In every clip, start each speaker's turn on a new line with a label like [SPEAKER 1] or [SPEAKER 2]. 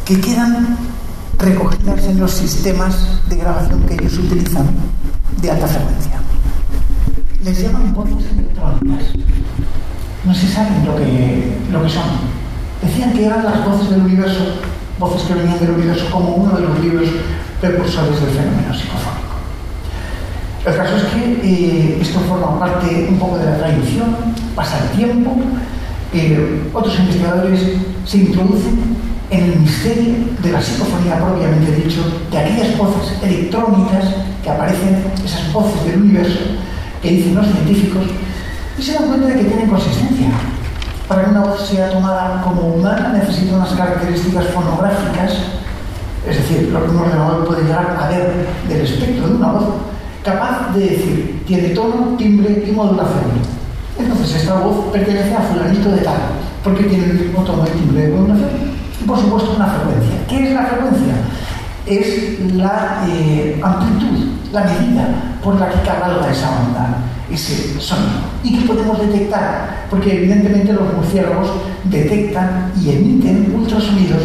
[SPEAKER 1] que quedan recogidas en los sistemas de grabación que ellos utilizan de alta frecuencia. Les llaman voces electrónicas. No se saben lo que son. Decían que eran las voces del universo, voces que venían del universo, como uno de los libros precursores del fenómeno psicofónico. El caso es que esto forma parte un poco de la tradición, pasa el tiempo, otros investigadores se introducen en el misterio de la psicofonía propiamente dicho, de aquellas voces electrónicas que aparecen, esas voces del universo que dicen los científicos, y se dan cuenta de que tienen consistencia. Para que una voz sea tomada como humana necesita unas características fonográficas, es decir, lo que un ordenador puede llegar a ver del espectro de una voz, capaz de decir, tiene tono, timbre y modulación. Entonces esta voz pertenece a fulanito de tal, porque tiene el mismo tono y timbre de modulación. Y por supuesto una frecuencia. ¿Qué es la frecuencia? Es la amplitud, la medida por la que cabalga esa onda, ese sonido. ¿Y qué podemos detectar? Porque evidentemente los murciélagos detectan y emiten ultrasonidos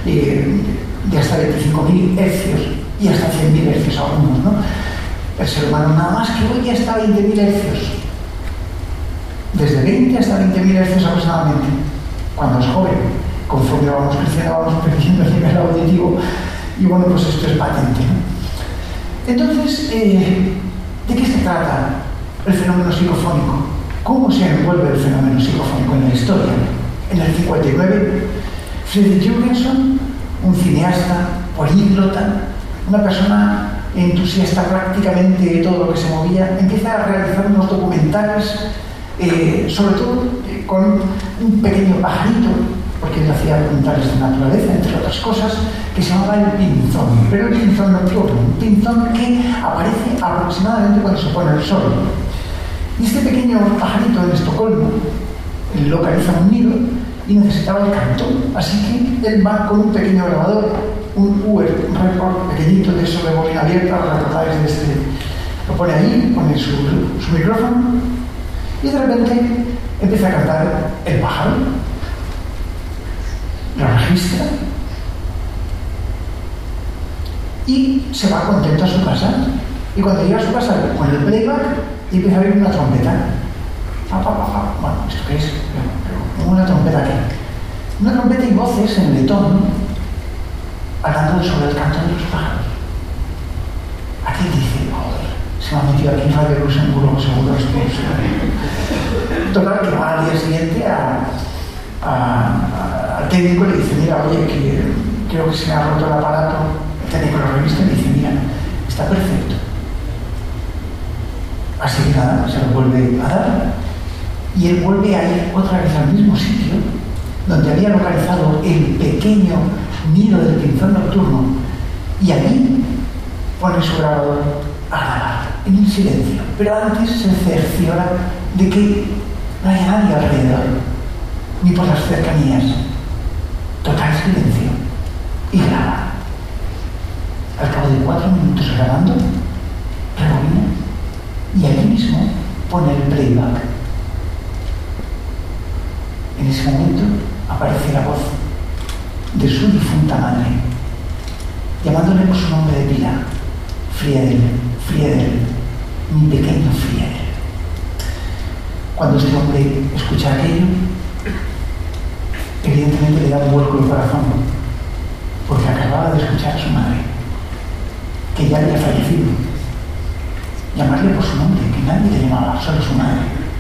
[SPEAKER 1] de hasta 25.000 hercios y hasta 100.000 hercios algunos, ¿no? El ser humano nada más que oye hasta 20.000 hercios. Desde 20 hasta 20.000 hercios aproximadamente, cuando es joven. Conforme vamos creciendo, vamos perdiendo el nivel auditivo, y bueno, pues esto es patente, ¿no? Entonces, ¿de qué se trata el fenómeno psicofónico? ¿Cómo se envuelve el fenómeno psicofónico en la historia? En el 59, Friedrich Jürgenson, un cineasta, políglota, una persona entusiasta prácticamente de todo lo que se movía, empieza a realizar unos documentales, sobre todo con un pequeño pajarito, porque él hacía documentales de naturaleza, entre otras cosas, que se llamaba el pinzón. Pero el pinzón nocturno, un pinzón que aparece aproximadamente cuando se pone el sol. Y este pequeño pajarito en Estocolmo localiza un nido y necesitaba el canto. Así que él va con un pequeño grabador, un UR, un record pequeñito de eso de bobina abierta, los recordáis de este. Lo pone ahí, pone su micrófono y de repente empieza a cantar el pájaro. Lo registra y se va contento a su casa. Y cuando llega a su casa con el playback y empieza a oír una trompeta. Bueno, ¿esto qué es? Pero una trompeta aquí. Una trompeta y voces en letón hablando sobre el canto de los pájaros. Aquí dice, joder, se me ha metido aquí en Radio Luxemburgo, seguro estoy. Total, que va al día siguiente al técnico y le dice, mira, oye, creo que se me ha roto el aparato. El técnico lo revista y le dice, mira, está perfecto. Así que nada, se lo vuelve a dar y él vuelve a ir otra vez al mismo sitio donde había localizado el pequeño nido del pinzón nocturno y allí pone su grabador a grabar en el silencio, pero antes se cerciora de que no hay nadie alrededor ni por las cercanías. Total silencio y graba. Al cabo de 4 minutos grabando, rebobina y allí mismo pone el playback. En ese momento aparece la voz de su difunta madre, llamándole por su nombre de pila: Friedel, Friedel, mi pequeño Friedel. Cuando este hombre escucha aquello, evidentemente le da un vuelco el corazón, porque acababa de escuchar a su madre, que ya había fallecido. Llamarle por su nombre, que nadie le llamaba, solo su madre.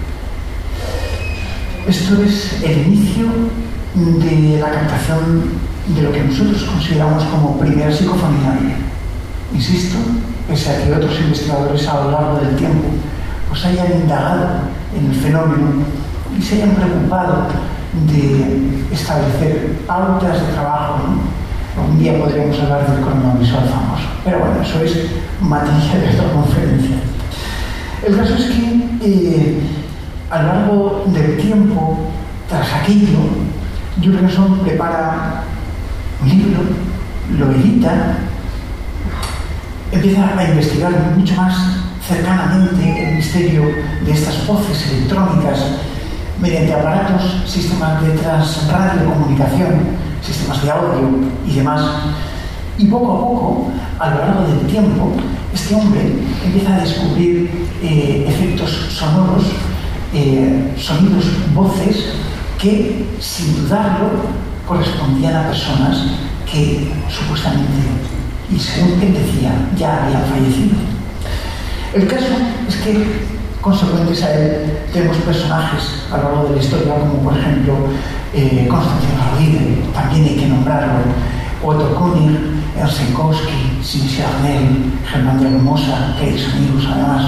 [SPEAKER 1] Esto es el inicio de la captación de lo que nosotros consideramos como primera psicofonía. Insisto, pese a que otros investigadores a lo largo del tiempo pues hayan indagado en el fenómeno y se hayan preocupado de establecer pautas de trabajo, ¿no? Un día podríamos hablar del cronovisual famoso, pero bueno, eso es materia de otra conferencia. El caso es que a lo largo del tiempo, tras aquello, Jürgenson prepara un libro, lo edita, empieza a investigar mucho más cercanamente el misterio de estas voces electrónicas mediante aparatos, sistemas de radiocomunicación sistemas de audio y demás. Y poco a poco, a lo largo del tiempo, este hombre empieza a descubrir efectos sonoros, sonidos, voces que, sin dudarlo, correspondían a personas que supuestamente, y según él decía, ya habían fallecido. El caso es que, consecuentes a él, tenemos personajes a lo largo de la historia, como por ejemplo Constantino Rodríguez, también hay que nombrarlo, Otto König, Ernst Sinkowski, Sim Charnel, Germán de Hermosa, queridos amigos además,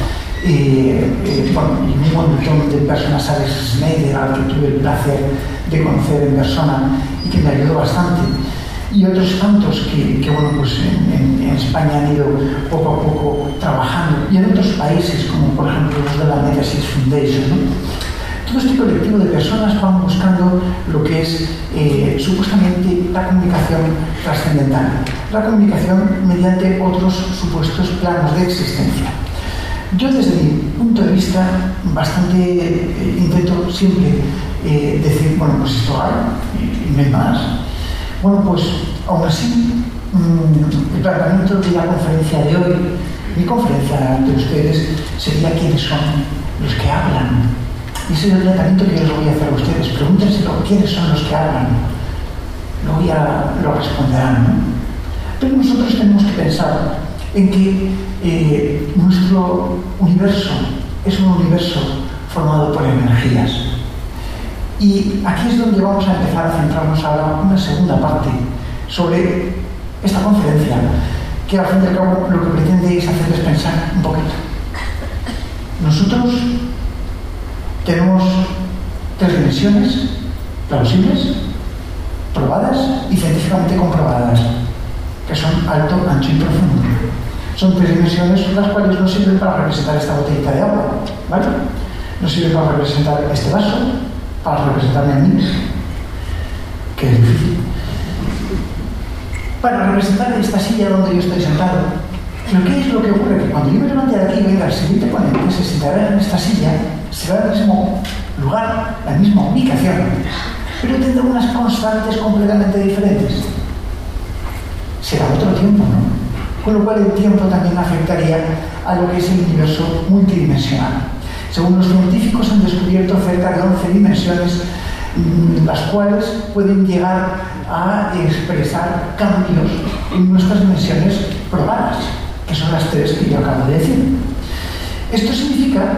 [SPEAKER 1] y un montón de personas, Alex Schneider, al que tuve el placer de conocer en persona y que me ayudó bastante, y otros tantos que bueno, pues en España han ido poco a poco trabajando, y en otros países, como por ejemplo los de la Metasis Foundation, ¿no? Todo este colectivo de personas van buscando lo que es supuestamente la comunicación trascendental, la comunicación mediante otros supuestos planos de existencia. Yo, desde mi punto de vista, bastante intento siempre decir, bueno, pues esto hay y no hay más. Bueno, pues aún así, el planteamiento de la conferencia de hoy, mi conferencia ante ustedes, sería quiénes son los que hablan. Y ese es el planteamiento que yo les voy a hacer a ustedes. Pregúntenselo, quiénes son los que hablan. Luego ya lo responderán, ¿no? Pero nosotros tenemos que pensar en que nuestro universo es un universo formado por energías. Y aquí es donde vamos a empezar a centrarnos ahora una segunda parte sobre esta conferencia, que al fin y al cabo lo que pretende es hacerles pensar un poquito. Nosotros tenemos 3 dimensiones plausibles, probadas y científicamente comprobadas, que son alto, ancho y profundo. Son 3 dimensiones las cuales no sirven para representar esta botellita de agua, ¿vale? No sirven para representar este vaso, para representarme a mí, que es difícil. Para representar esta silla donde yo estoy sentado. Pero ¿qué es lo que ocurre? Que cuando yo me levante de aquí y venga el siguiente ponente, se sentará en esta silla, será el mismo lugar, la misma ubicación, pero tendrá unas constantes completamente diferentes. Será otro tiempo, ¿no? Con lo cual el tiempo también afectaría a lo que es el universo multidimensional. Según los científicos han descubierto cerca de 11 dimensiones, las cuales pueden llegar a expresar cambios en nuestras dimensiones probadas, que son las 3 que yo acabo de decir. Esto significa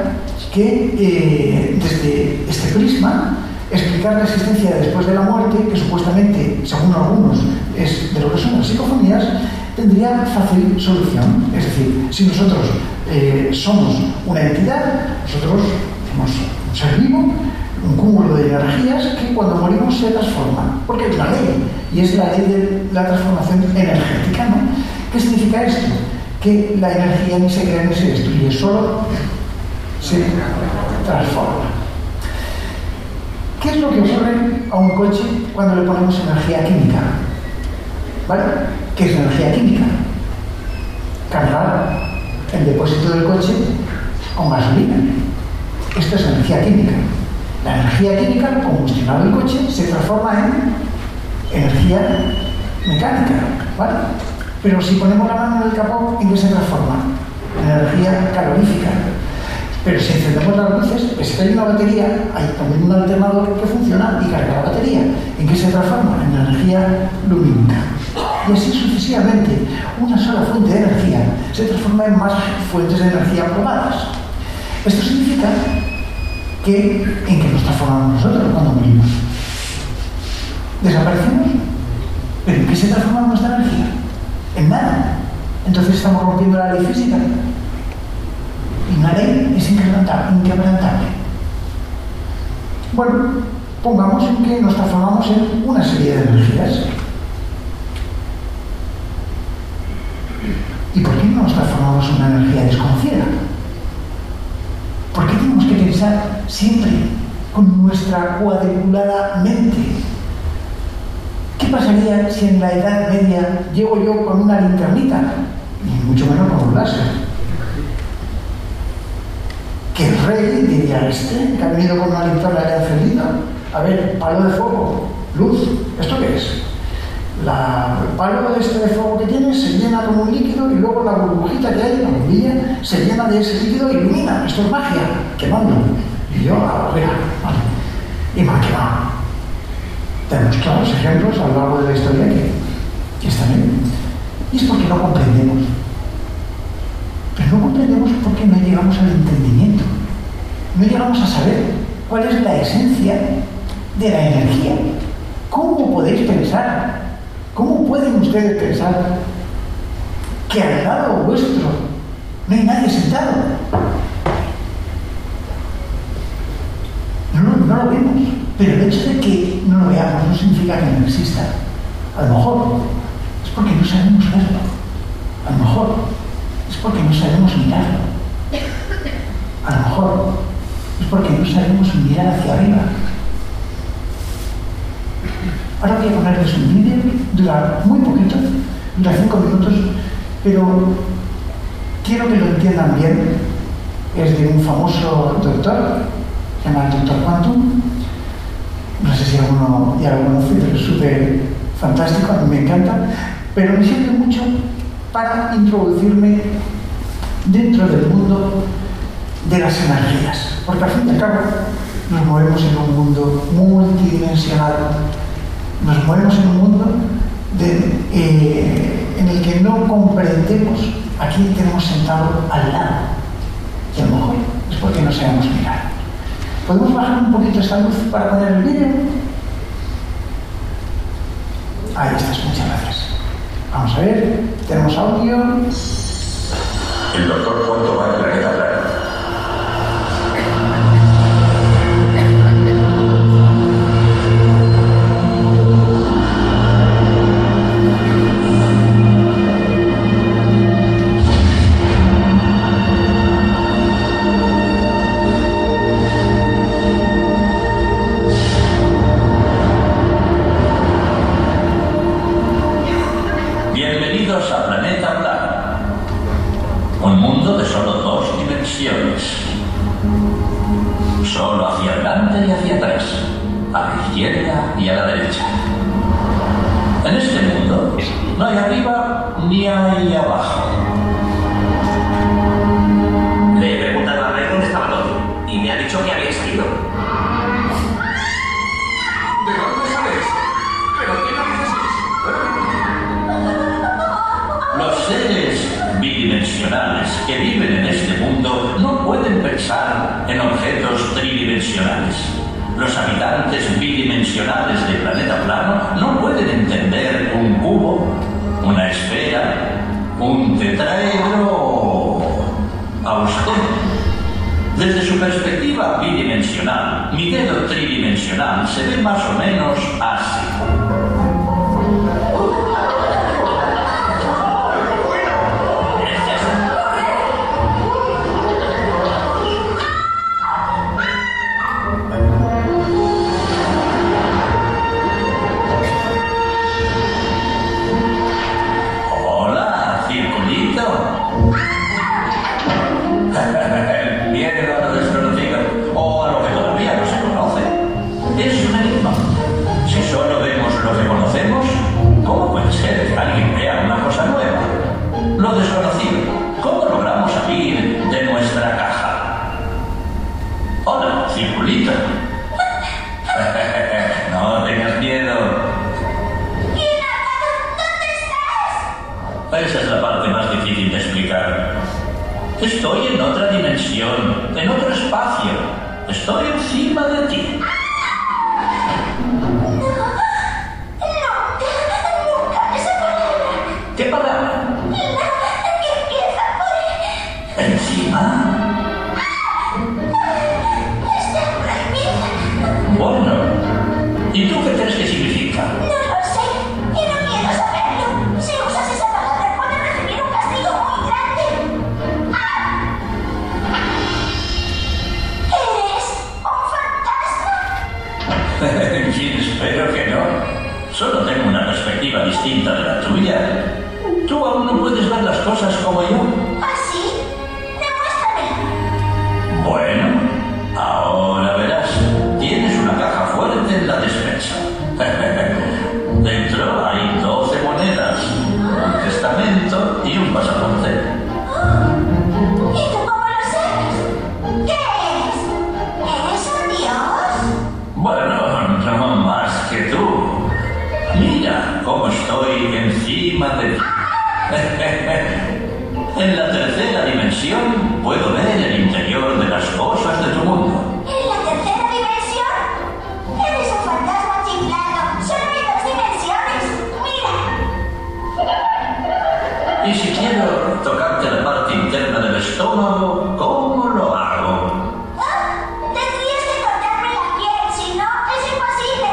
[SPEAKER 1] que desde este prisma, explicar la existencia después de la muerte, que supuestamente, según algunos, es de lo que son las psicofonías, tendría fácil solución. Es decir, si nosotros somos una entidad, nosotros somos un ser vivo, un cúmulo de energías que cuando morimos se transforman, porque es la ley, y es la ley de la transformación energética, ¿no? ¿Qué significa esto? Que la energía ni se crea ni se destruye, solo se transforma. ¿Qué es lo que ocurre a un coche cuando le ponemos energía química? ¿Vale? ¿Qué es energía química? Cargar el depósito del coche con gasolina. Esto es energía química. La energía química, al combustionar el coche, se transforma en energía mecánica, ¿vale? Pero si ponemos la mano en el capó, ¿en qué se transforma? En energía calorífica. Pero si encendemos las luces, es que hay una batería, hay también un alternador que funciona y carga la batería. ¿En qué se transforma? En energía lumínica. Y así sucesivamente, una sola fuente de energía se transforma en más fuentes de energía probadas. Esto significa que, ¿en qué nos transformamos nosotros cuando morimos? ¿Desaparecemos? ¿Pero en qué se transforma nuestra energía? En nada. Entonces estamos rompiendo la ley física. Y una ley es inquebrantable. Bueno, pongamos en que nos transformamos en una serie de energías. ¿Y por qué no nos transformamos en una energía desconocida? ¿Por qué tenemos que pensar siempre con nuestra cuadriculada mente? ¿Qué pasaría si en la Edad Media llego yo con una linternita? Y mucho menos con un láser. Que el rey diría, que ha venido con una linterna ya encendida, a ver, palo de fuego, luz, ¿Esto qué es? El palo de fuego que tiene se llena con un líquido y luego la burbujita que hay en la bombilla se llena de ese líquido e ilumina. Esto es magia, quemando. Y yo, vale. Y me ha quemado. Tenemos claros ejemplos a lo largo de la historia que están ahí. Y es porque no comprendemos. Pero no comprendemos porque no llegamos al entendimiento. No llegamos a saber cuál es la esencia de la energía. ¿Cómo podéis pensar? ¿Cómo pueden ustedes pensar que al lado vuestro no hay nadie sentado? No lo vemos, pero el hecho de que no lo veamos no significa que no exista. A lo mejor es porque no sabemos verlo. A lo mejor es porque no sabemos mirarlo. A lo mejor es porque no sabemos mirar hacia arriba. Ahora voy a ponerles un vídeo, dura muy poquito, dura 5 minutos, pero quiero que lo entiendan bien. Es de un famoso doctor, se llama el Dr. Quantum. No sé si alguno ya lo conoce, pero es súper fantástico, a mí me encanta, pero me sirve mucho para introducirme dentro del mundo de las energías, porque al fin y al cabo nos movemos en un mundo multidimensional. Nos movemos en un mundo en el que no comprendemos a quién tenemos sentado al lado. Y a lo mejor es porque no sabemos mirar. ¿Podemos bajar un poquito esta luz para poner el vídeo? Ahí estás, muchas gracias. Vamos a ver, tenemos audio.
[SPEAKER 2] El doctor Cuánto va al planeta Plano. Bienvenidos a Planeta Plano, un mundo de solo 2 dimensiones, solo hacia adelante y hacia atrás, a la izquierda y a la derecha. En este mundo no hay arriba ni hay abajo.
[SPEAKER 3] Le he preguntado a Ray dónde estaba todo y me ha dicho que había salido.
[SPEAKER 2] ¿De dónde sales? ¿Pero qué narices es?
[SPEAKER 4] Los seres bidimensionales que viven en este mundo no pueden pensar en objetos tridimensionales. Los habitantes bidimensionales del planeta plano no pueden entender un cubo, una esfera, un tetraedro. A usted, desde su perspectiva bidimensional, mi dedo tridimensional se ve más o menos así. Miedo a lo desconocido o a lo que todavía no se conoce. Es un enigma. Si solo vemos lo que conocemos, ¿cómo puede ser que alguien vea una cosa nueva? Lo desconocido. ¿Cómo logramos salir de nuestra caja? Hola, circulito. No tengas miedo. Esa es la parte más difícil de explicar. Estoy en otra dimensión, en otro espacio. Estoy encima de ti. ¿Qué palabra? ¿Encima? Bueno, ¿y tú qué crees que significa? Espero que no. Solo tengo una perspectiva distinta de la tuya. Tú aún no puedes ver las cosas como yo.
[SPEAKER 5] ¿Ah, sí? Demuéstrame.
[SPEAKER 4] Bueno, ahora verás. Tienes una caja fuerte en la despensa. Mira cómo estoy encima de ti. En la tercera dimensión puedo ver el interior de las cosas de tu mundo.
[SPEAKER 5] ¿En la tercera dimensión? Eres un fantasma chiflado. Solo hay 2 dimensiones. Mira.
[SPEAKER 4] Y si quiero tocarte la parte interna del estómago, ¿cómo lo hago?
[SPEAKER 5] Tendrías que cortarme la piel, si no, es imposible.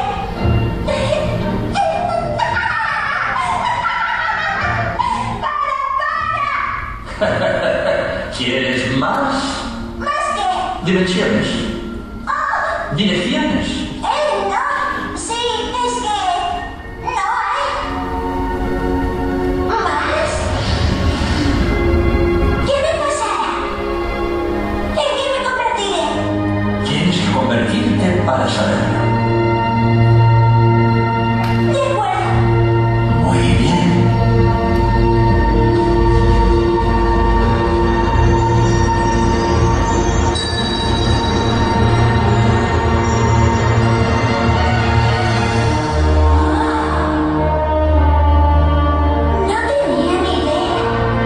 [SPEAKER 4] ¿Quieres más?
[SPEAKER 5] ¿Más qué?
[SPEAKER 4] Dimensiones. Direcciones.
[SPEAKER 5] No. Sí, es que... no hay... ¿más? ¿Qué me pasará? ¿En qué me convertiré?
[SPEAKER 4] Tienes que convertirte para saberlo.
[SPEAKER 5] De acuerdo.
[SPEAKER 4] Muy bien.
[SPEAKER 5] No tenía ni idea.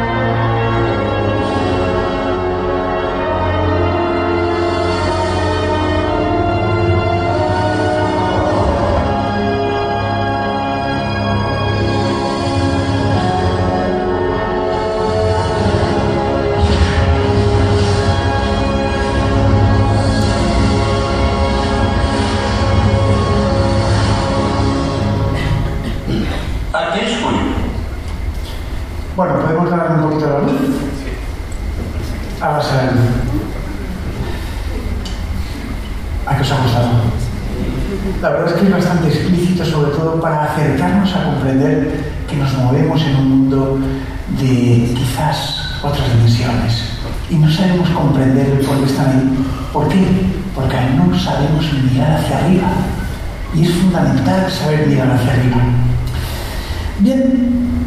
[SPEAKER 4] Aquí es Julio.
[SPEAKER 1] Bueno, podemos dar un poquito la luz. Ahora saben. ¿A qué os ha gustado? La verdad es que es bastante explícito, sobre todo para acercarnos a comprender que nos movemos en un mundo de quizás otras dimensiones y no sabemos comprender el por qué están ahí. ¿Por qué? Porque no sabemos mirar hacia arriba y es fundamental saber mirar hacia arriba. Bien,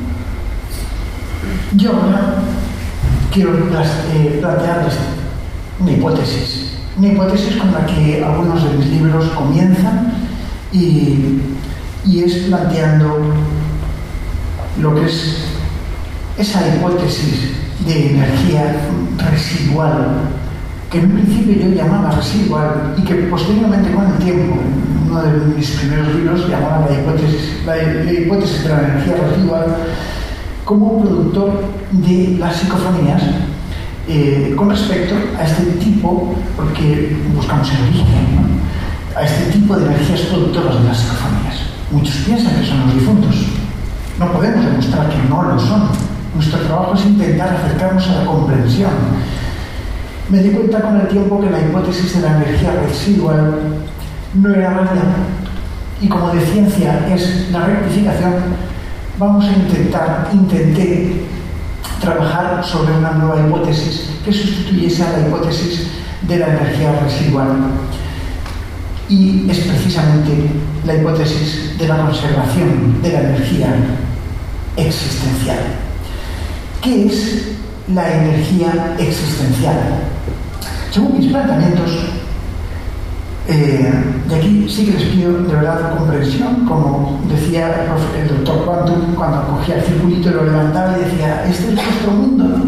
[SPEAKER 1] yo ahora quiero plantearles una hipótesis con la que algunos de mis libros comienzan y es planteando lo que es esa hipótesis de energía residual, que en un principio yo llamaba residual y que posteriormente con el tiempo, en uno de mis primeros libros, llamaba la hipótesis de la energía residual como productor de las psicofonías con respecto a este tipo, porque buscamos el origen, ¿no? A este tipo de energías productoras de las psicofonías. Muchos piensan que son los difuntos. No podemos demostrar que no lo son. Nuestro trabajo es intentar acercarnos a la comprensión. Me di cuenta con el tiempo que la hipótesis de la energía residual no era válida. Y como de ciencia es la rectificación, intenté trabajar sobre una nueva hipótesis que sustituyese a la hipótesis de la energía residual. Y es precisamente la hipótesis de la conservación de la energía existencial. ¿Qué es la energía existencial? Según mis planteamientos, de aquí sí que les pido de verdad comprensión, como decía el doctor Quantum cuando cogía el circulito y lo levantaba y decía, este es nuestro mundo, ¿no?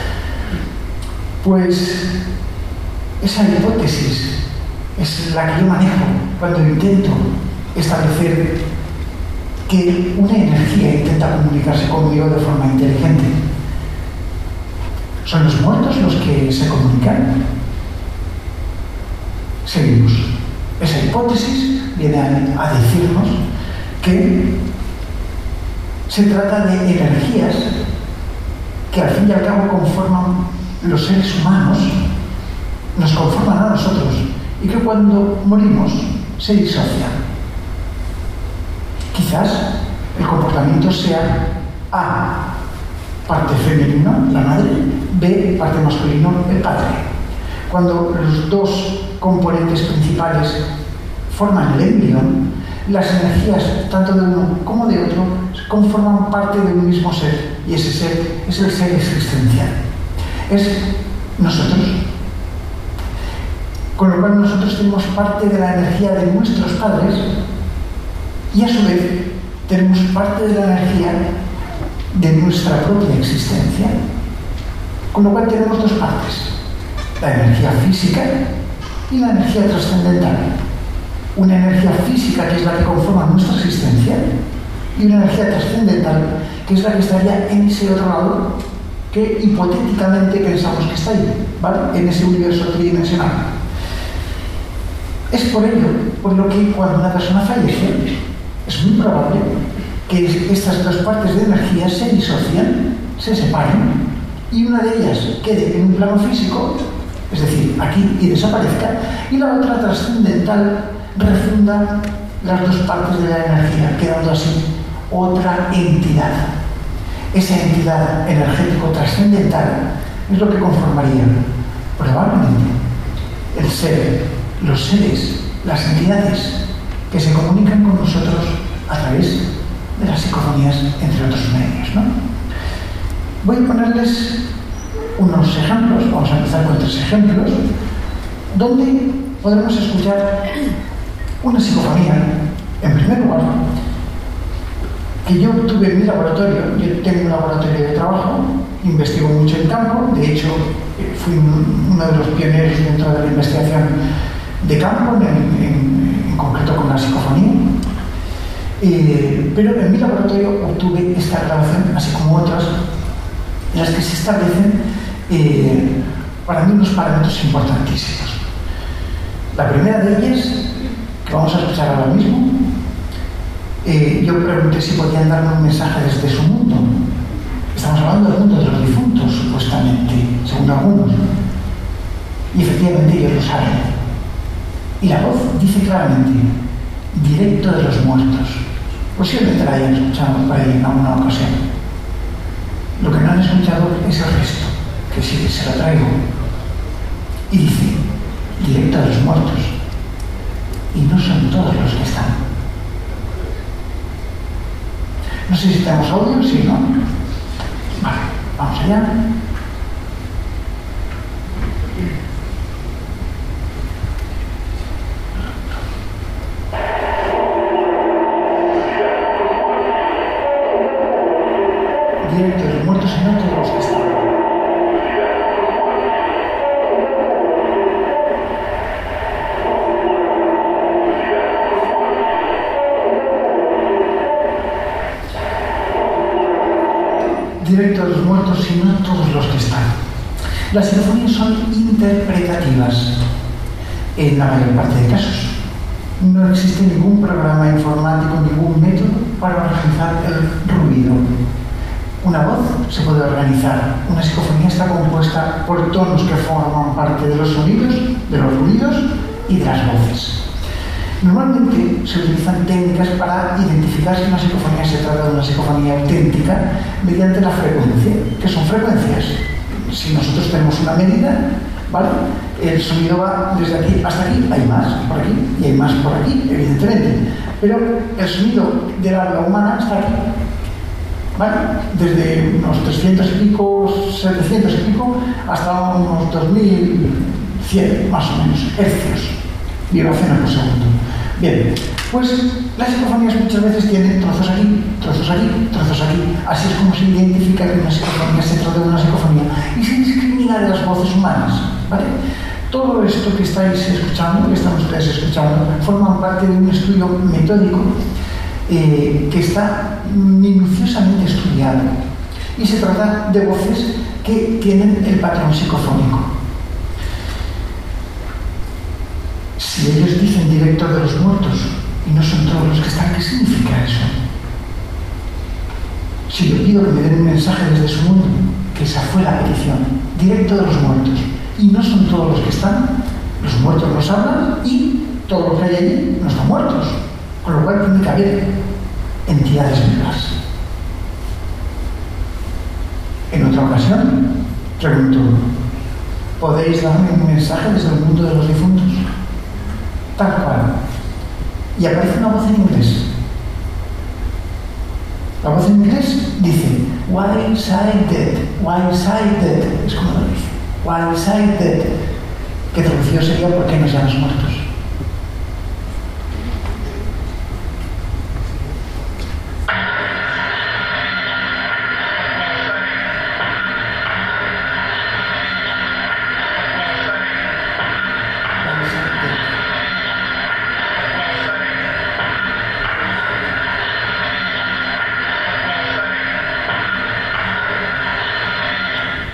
[SPEAKER 1] Pues esa hipótesis es la que yo manejo cuando intento establecer que una energía intenta comunicarse conmigo de forma inteligente. ¿Son los muertos los que se comunican? Seguimos. Esa hipótesis viene a decirnos que se trata de energías que al fin y al cabo conforman los seres humanos, nos conforman a nosotros y que cuando morimos se disocian. Quizás el comportamiento sea A, parte femenino, la madre, B, parte masculino, el padre. Cuando los dos componentes principales forman el embrión, las energías, tanto de uno como de otro, conforman parte de un mismo ser, y ese ser es el ser existencial. Es nosotros. Con lo cual nosotros tenemos parte de la energía de nuestros padres y a su vez parte de la energía de nuestra propia existencia. Con lo cual tenemos dos partes, la energía física y la energía trascendental. Una energía física que es la que conforma nuestra existencia y una energía trascendental que es la que estaría en ese otro lado que hipotéticamente pensamos que está ahí, ¿vale? En ese universo tridimensional. Es por ello por lo que cuando una persona fallece es muy probable que estas dos partes de energía se disocian, se separen y una de ellas quede en un plano físico, es decir, aquí, y desaparezca, y la otra trascendental refunda las dos partes de la energía, quedando así otra entidad. Esa entidad energético trascendental es lo que conformaría probablemente el ser, los seres, las entidades que se comunican con nosotros a través de las psicofonías, entre otros medios, ¿no? Voy a ponerles unos ejemplos, vamos a empezar con 3 ejemplos, donde podremos escuchar una psicofonía, en primer lugar, que yo tuve en mi laboratorio. Yo tengo un laboratorio de trabajo, investigo mucho en campo, de hecho fui uno de los pioneros dentro de la investigación de campo, en concreto con la psicofonía, pero en mi laboratorio obtuve esta grabación, así como otras, en las que se establecen para mí unos parámetros importantísimos. La primera de ellas, que vamos a escuchar ahora mismo, yo pregunté si podían darme un mensaje desde su mundo. Estamos hablando del mundo de los difuntos, supuestamente, según algunos. Y efectivamente ellos lo saben. Y la voz dice claramente, directo de los muertos. Posiblemente la hayan escuchado por ahí en alguna ocasión. Lo que no han escuchado es el resto, que sí que se lo traigo. Y dice, directo de los muertos. Y no son todos los que están. No sé si tenemos audio, si no. Vale, vamos allá. Directo de los muertos y no todos los que están. Directo de los muertos y no todos los que están. Las psicofonías son interpretativas en la mayor parte de casos. No existe ningún programa informático, ningún método para organizar el ruido. Una voz se puede organizar. Una psicofonía está compuesta por tonos que forman parte de los sonidos, de los ruidos y de las voces. Normalmente se utilizan técnicas para identificar si una psicofonía se trata de una psicofonía auténtica mediante la frecuencia, que son frecuencias. Si nosotros tenemos una medida, ¿vale? El sonido va desde aquí hasta aquí, hay más por aquí y hay más por aquí, evidentemente. Pero el sonido del habla humana está aquí, ¿vale? Desde unos 300 y pico, 700 y pico, hasta unos 2100, más o menos, hercios, vibraciones por segundo. Bien, pues las psicofonías muchas veces tienen trozos aquí, trozos aquí, trozos aquí. Así es como se identifica que una psicofonía se trata de una psicofonía y se discrimina de las voces humanas, ¿vale? Todo esto que estáis escuchando, que están ustedes escuchando, forman parte de un estudio metódico que está minuciosamente estudiado. Y se trata de voces que tienen el patrón psicofónico. Si ellos dicen directo de los muertos y no son todos los que están, ¿qué significa eso? Si yo pido que me den un mensaje desde su mundo, que esa fue la petición, directo de los muertos, y no son todos los que están, los muertos nos hablan y todo lo que hay allí no están muertos, con lo cual tiene que haber entidades vivas. En otra ocasión, pregunto, ¿podéis darme un mensaje desde el mundo de los difuntos? Tal cual. Y aparece una voz en inglés. La voz en inglés dice, why side dead, why side dead, es como lo dice, why side dead, que traducido sería ¿por qué no llamas muertos?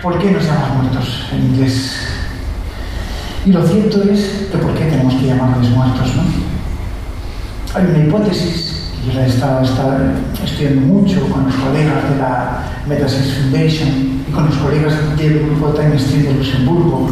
[SPEAKER 1] ¿por qué nos llamamos muertos en inglés? Y lo cierto es que ¿por qué tenemos que llamarles muertos, no? Hay una hipótesis que yo la he estado estudiando mucho con los colegas de la Metasis Foundation y con los colegas del grupo Time Stream de Luxemburgo,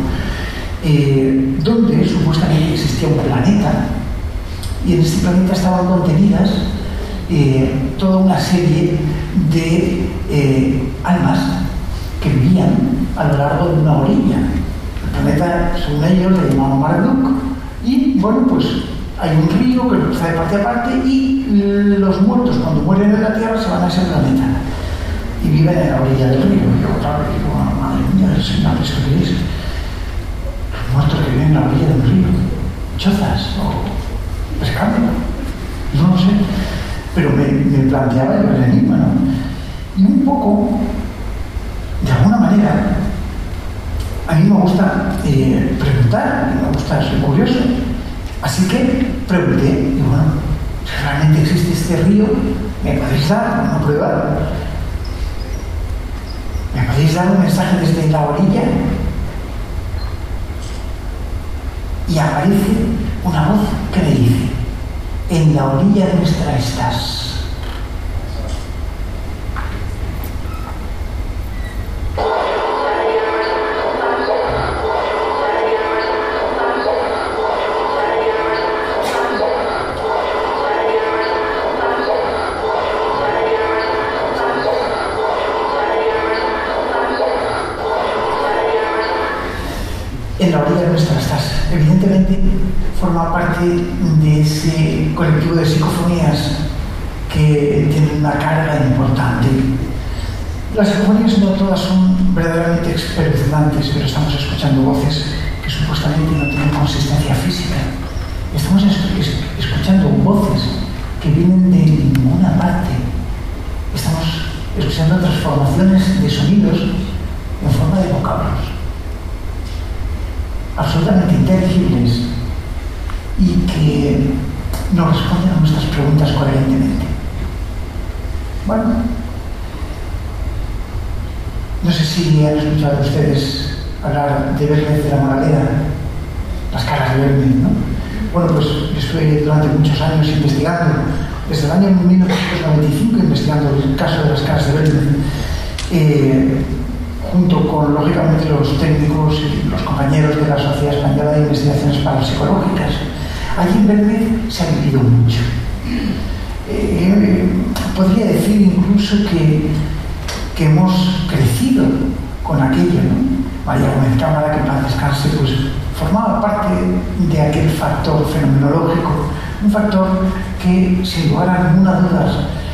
[SPEAKER 1] donde supuestamente existía un planeta y en este planeta estaban contenidas toda una serie de almas que vivían a lo largo de una orilla. El planeta, según ellos, le llamaban Marduk, y bueno, pues hay un río que lo cruza de parte a parte y los muertos, cuando mueren en la Tierra, se van a ese planeta y viven en la orilla del río. Y yo, claro, digo, madre mía del Señor, ¿esto qué es? Los muertos que viven en la orilla del río, chozas o pescando, no lo sé, pero me planteaba el enigma, ¿no? Y un poco, de alguna manera, a mí me gusta preguntar, me gusta ser curioso, así que pregunté, y bueno, si realmente existe este río, ¿me podéis dar una prueba? ¿Me podéis dar un mensaje desde la orilla? Y aparece una voz que me dice: en la orilla nuestra estás. En la orilla nuestra estás. Evidentemente forma parte de ese colectivo de psicofonías que tienen una carga importante. Las psicofonías no todas son verdaderamente espeluznantes, pero estamos escuchando voces que supuestamente no tienen consistencia física. Estamos escuchando voces que vienen de ninguna parte. Estamos escuchando transformaciones de sonidos en forma de vocablos absolutamente inteligibles y que nos responden a nuestras preguntas coherentemente. Bueno, no sé si han escuchado ustedes hablar de Belmez de la Moraleda, las caras de Belmez, ¿no? Bueno, pues yo estuve durante muchos años investigando, desde el año 1995 investigando el caso de las caras de Belmez, junto con, lógicamente, los técnicos y los compañeros de la Sociedad Española de Investigaciones Parapsicológicas. Allí en Belmez se ha vivido mucho. Podría decir incluso que hemos crecido con aquello, ¿no? María Gómez Cámara, que para descanse, pues formaba parte de aquel factor fenomenológico, un factor que, sin lugar a ninguna duda,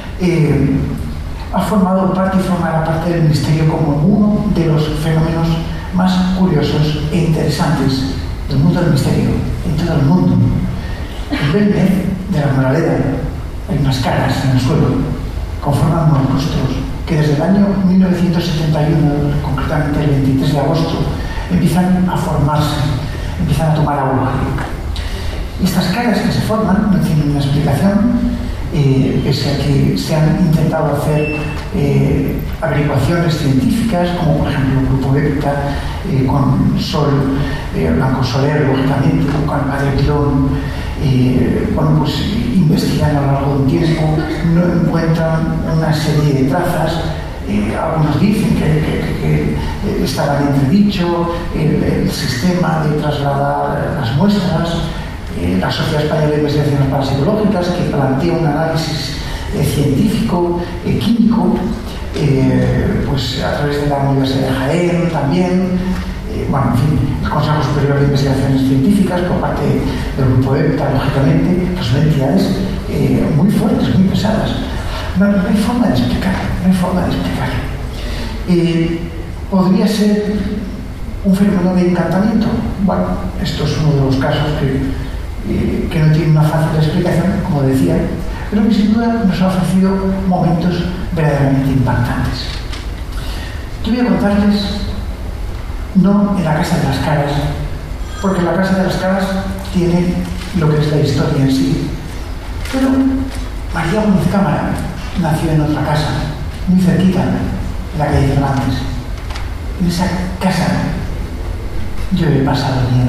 [SPEAKER 1] ha formado parte y formará parte del misterio como uno de los fenómenos más curiosos e interesantes del mundo del misterio, en todo el mundo. En Belmez de la Moraleda hay unas caras en el suelo, conforman unos rostros que desde el año 1971, concretamente el 23 de agosto, empiezan a formarse, empiezan a tomar agua. Estas caras que se forman no tienen una explicación, pese a que se han intentado hacer averiguaciones científicas, como por ejemplo el grupo EPTA, con Sol, Blanco Soler, lógicamente, con el padre Quirón, bueno, pues investigan a lo largo de un tiempo, no encuentran una serie de trazas. Algunos dicen que estaba en entredicho el sistema de trasladar las muestras. La Sociedad Española de Investigaciones Parapsicológicas, que plantea un análisis científico, químico, pues a través de la Universidad de Jaén también, bueno, en fin, el Consejo Superior de Investigaciones Científicas por parte del grupo EPTA, lógicamente, que son entidades muy fuertes, muy pesadas. No hay forma de explicarlo, no hay forma de explicarlo. ¿Podría ser un fenómeno de encantamiento? Bueno, esto es uno de los casos que no tiene una fácil explicación, como decía, pero que sin duda nos ha ofrecido momentos verdaderamente impactantes. Yo voy a contarles, no en la Casa de las Caras, porque la Casa de las Caras tiene lo que es la historia en sí, pero María Gómez Cámara nació en otra casa, muy cerquita, en la calle Fernández. En esa casa yo he pasado miedo.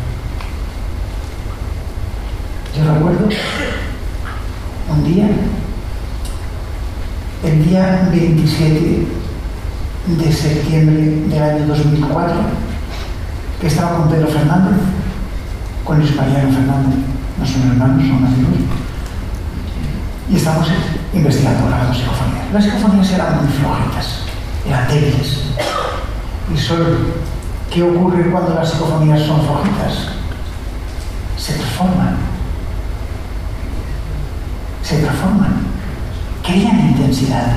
[SPEAKER 1] Yo recuerdo un día, el día 27 de septiembre del año 2004, que estaba con Pedro Fernández, con Luis Mariano Fernández, no son hermanos, son amigos, y estábamos investigando las dos psicofonías. Las psicofonías eran muy flojitas, eran débiles. Y solo, ¿qué ocurre cuando las psicofonías son flojitas? Se transforman. Se transforman. Crean intensidad.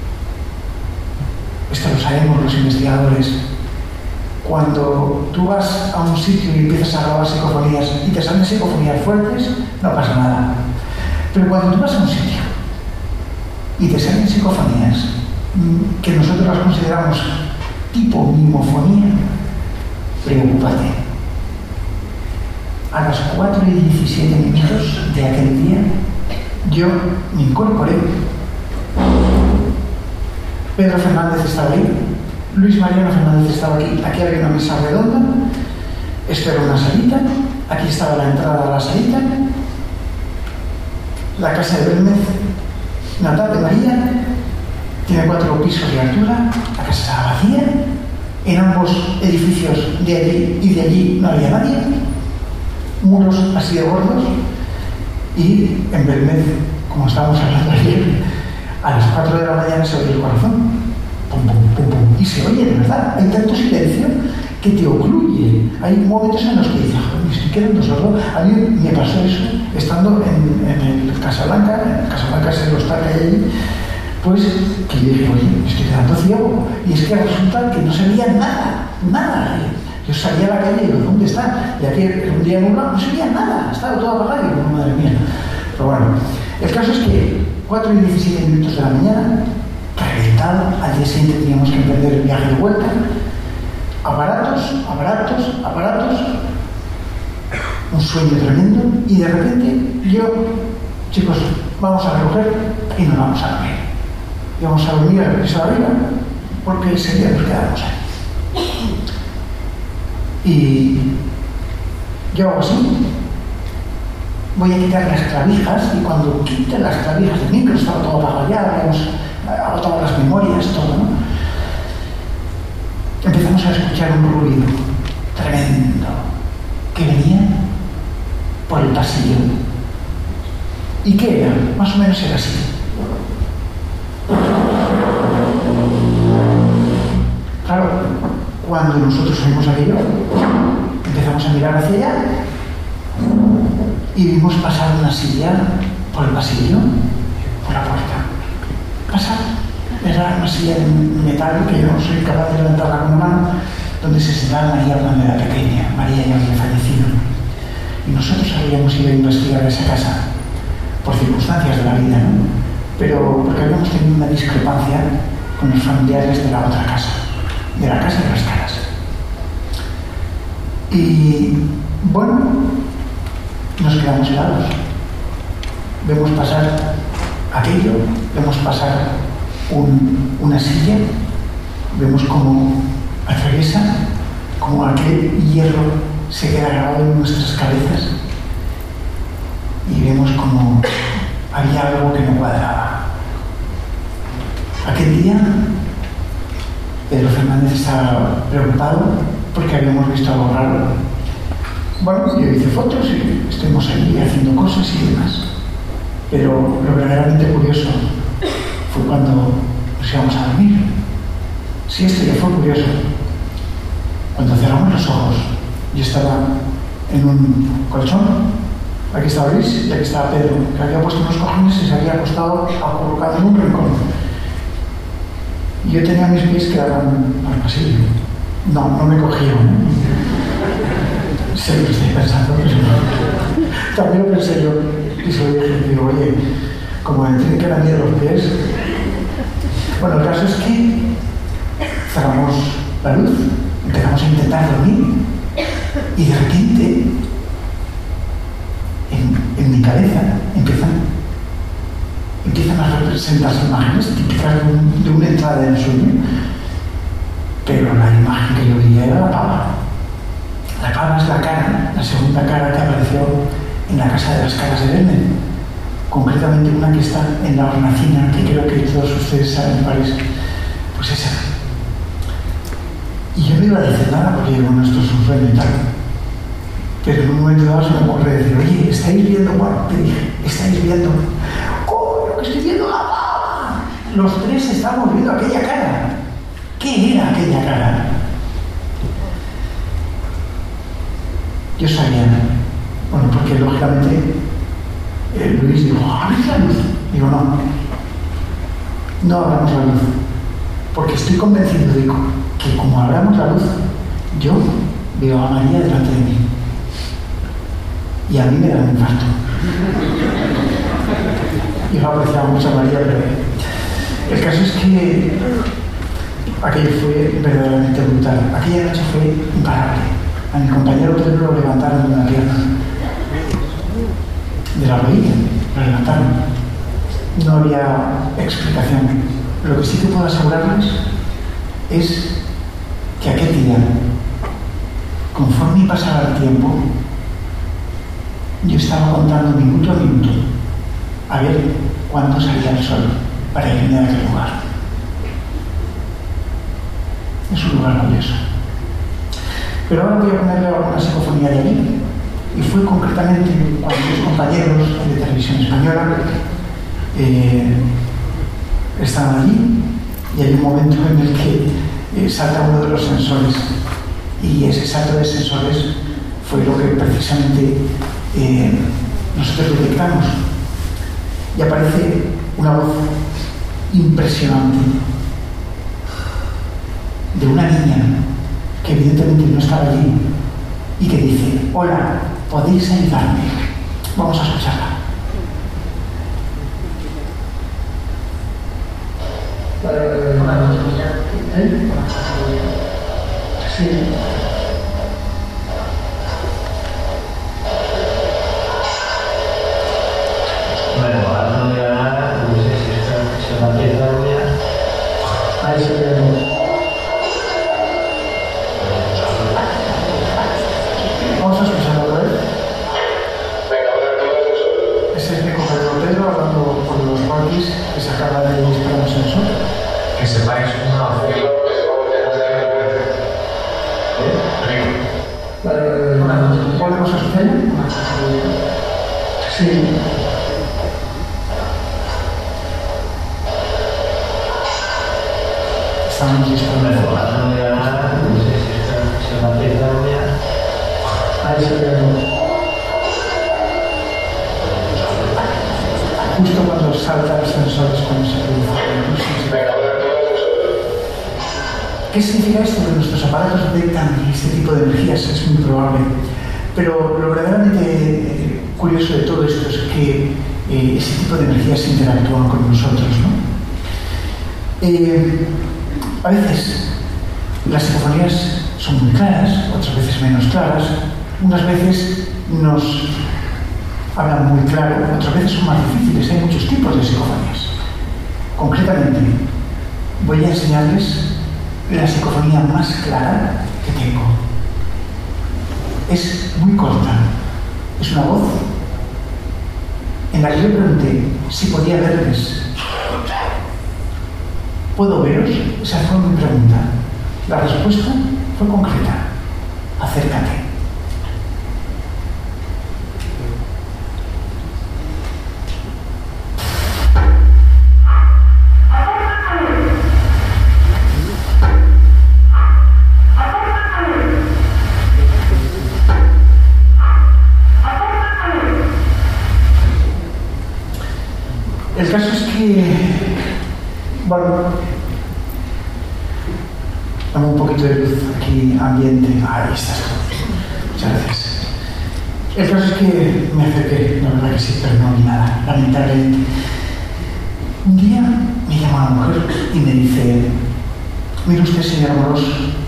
[SPEAKER 1] Esto lo sabemos los investigadores. Cuando tú vas a un sitio y empiezas a grabar psicofonías y te salen psicofonías fuertes, no pasa nada. Pero cuando tú vas a un sitio y te salen psicofonías que nosotros las consideramos tipo mimofonía, preocúpate. A las 4:17 de aquel día, yo me incorporé. Pedro Fernández estaba ahí, Luis Mariano Fernández estaba aquí. Aquí había una mesa redonda, esto era una salita, aquí estaba la entrada a la salita, la casa de Belmez, natal de María, tiene 4 pisos de altura, la casa estaba vacía, en ambos edificios de allí y de allí no había nadie, muros así de gordos, y en Belmez, como estábamos hablando ayer, a las 4 de la mañana se oye el corazón, pum, pum, pum, pum, y se oye, de verdad, hay tanto silencio que te ocluye. Hay momentos en los que dices, me estoy quedando sordo. A mí me pasó eso estando en el Casablanca. En el Casablanca es el hostal que hay allí. Pues que yo dije, oye, me estoy quedando ciego. Y es que resulta que no se veía nada. Yo salía a la calle y digo, ¿dónde está? Y aquí un día nublado no se veía nada, estaba todo apagado. Y digo, madre mía. Pero bueno, el caso es que 4:17 de la mañana, reventado, al día siguiente teníamos que emprender el viaje de vuelta. Aparatos, un sueño tremendo, y de repente yo, chicos, vamos a recoger y nos vamos a dormir. Y vamos a dormir al piso de arriba, porque ese día nos quedamos ahí. Y yo hago así, voy a quitar las clavijas, y cuando quite las clavijas del micro, estaba todo apagado ya, habíamos agotado las memorias, todo, ¿no? Empezamos a escuchar un ruido tremendo que venía por el pasillo. ¿Y qué era? Más o menos era así. Claro, cuando nosotros oímos aquello, empezamos a mirar hacia allá y vimos pasar una silla por el pasillo, por la puerta. Pasar. Era una silla de metal que yo no soy capaz de levantarla con una mano, donde se sentaba María cuando era pequeña. María ya había fallecido. Y nosotros habíamos ido a investigar esa casa por circunstancias de la vida, ¿no? Pero porque habíamos tenido una discrepancia con los familiares de la otra casa, de la casa de las caras. Y bueno, nos quedamos helados. Vemos pasar aquello, vemos pasar una silla, vemos cómo atraviesa, como aquel hierro se queda grabado en nuestras cabezas, y vemos como había algo que no cuadraba. Aquel día Pedro Fernández estaba preocupado porque habíamos visto algo raro. Bueno, yo hice fotos y estuvimos allí haciendo cosas y demás, pero lo verdaderamente curioso fue cuando nos íbamos a dormir. Sí, esto ya fue curioso. Cuando cerramos los ojos, yo estaba en un colchón, aquí estaba Luis y aquí estaba Pedro, que había puesto unos cojones y se había acostado acurrucado en un rincón. Y yo tenía mis pies que daban al pasillo. No me cogieron. Sé lo que estoy pensando, pero también lo pensé yo. Y se lo dije, digo, oye, como me tienen que dar miedo los pies. Bueno, el caso es que cerramos la luz, empezamos a intentar dormir, y de repente en mi cabeza empiezan a representarse imágenes típicas de una entrada del sueño, pero la imagen que yo veía era la pava. La pava es la cara, la segunda cara que apareció en la Casa de las Caras de Belmen, concretamente una que está en la Hornacina, que creo que todos ustedes saben en París, pues esa. Y yo no iba a decir nada porque digo, bueno, esto es un sueño y tal. Pero en un momento dado se me ocurre decir, oye, ¿estáis viendo? Bueno, te dije, ¿estáis viendo? ¡Coño, que estoy viendo la pava! Los tres estábamos viendo aquella cara. ¿Qué era aquella cara? Yo sabía, bueno, porque lógicamente Luis dijo, ¿abrid la luz? Digo, no abramos la luz, porque estoy convencido, digo, que como abramos la luz, yo veo a María delante de mí. Y a mí me da un infarto. Yo apreciaba mucho a María, pero el caso es que aquello fue verdaderamente brutal. Aquella noche fue imparable. A mi compañero Pedro lo levantaron de una pierna. De la rodilla, lo levantaron. No había explicación. Lo que sí que puedo asegurarles es que aquel día, conforme pasaba el tiempo, yo estaba contando minuto a minuto a ver cuándo salía el sol para irme a aquel lugar. Es un lugar maravilloso. Pero ahora voy a ponerle alguna psicofonía de allí. Y fue concretamente cuando mis compañeros de Televisión Española estaban allí, y hay un momento en el que salta uno de los sensores, y ese salto de sensores fue lo que precisamente nosotros detectamos, y aparece una voz impresionante de una niña que evidentemente no estaba allí y que dice, hola, ¿podéis ayudarme? Vamos a escucharla. Sí.
[SPEAKER 6] Bueno, ahora no veo nada, no sé si esto se va a quedar todavía.
[SPEAKER 1] Ahí se ve. Vamos a escucharlo otra vez. Ese es mi compañero Pedro hablando por los walkies que se acaba de disparar un sensor.
[SPEAKER 6] Que sepáis una opción.
[SPEAKER 1] ¿Podemos escucharlo? Sí. Estamos disparando.
[SPEAKER 6] Bueno, ahora no veo nada, no sé si esto se va a quedar todavía.
[SPEAKER 1] Ahí se ve. Justo cuando salta los sensores, cuando se produce. ¿Qué significa esto? Que nuestros aparatos detectan este tipo de energías, es muy probable. Pero lo verdaderamente curioso de todo esto es que ese tipo de energías interactúan con nosotros, ¿no? A veces las psicofonías son muy claras, otras veces menos claras, unas veces nos hablan muy claro, otras veces son más difíciles, hay muchos tipos de psicofonías. Concretamente, voy a enseñarles la psicofonía más clara que tengo. Es muy corta, es una voz en la que yo pregunté si podía verles. ¿Puedo veros? Esa fue mi pregunta. La respuesta fue concreta. Acércate. El caso es que, bueno, dame un poquito de luz aquí, ambiente. Ahí estás tú. Muchas gracias. El caso es que me acerqué, la verdad que sí, pero no vi nada, lamentablemente. Un día me llama una mujer y me dice, mire usted, señor Amorós,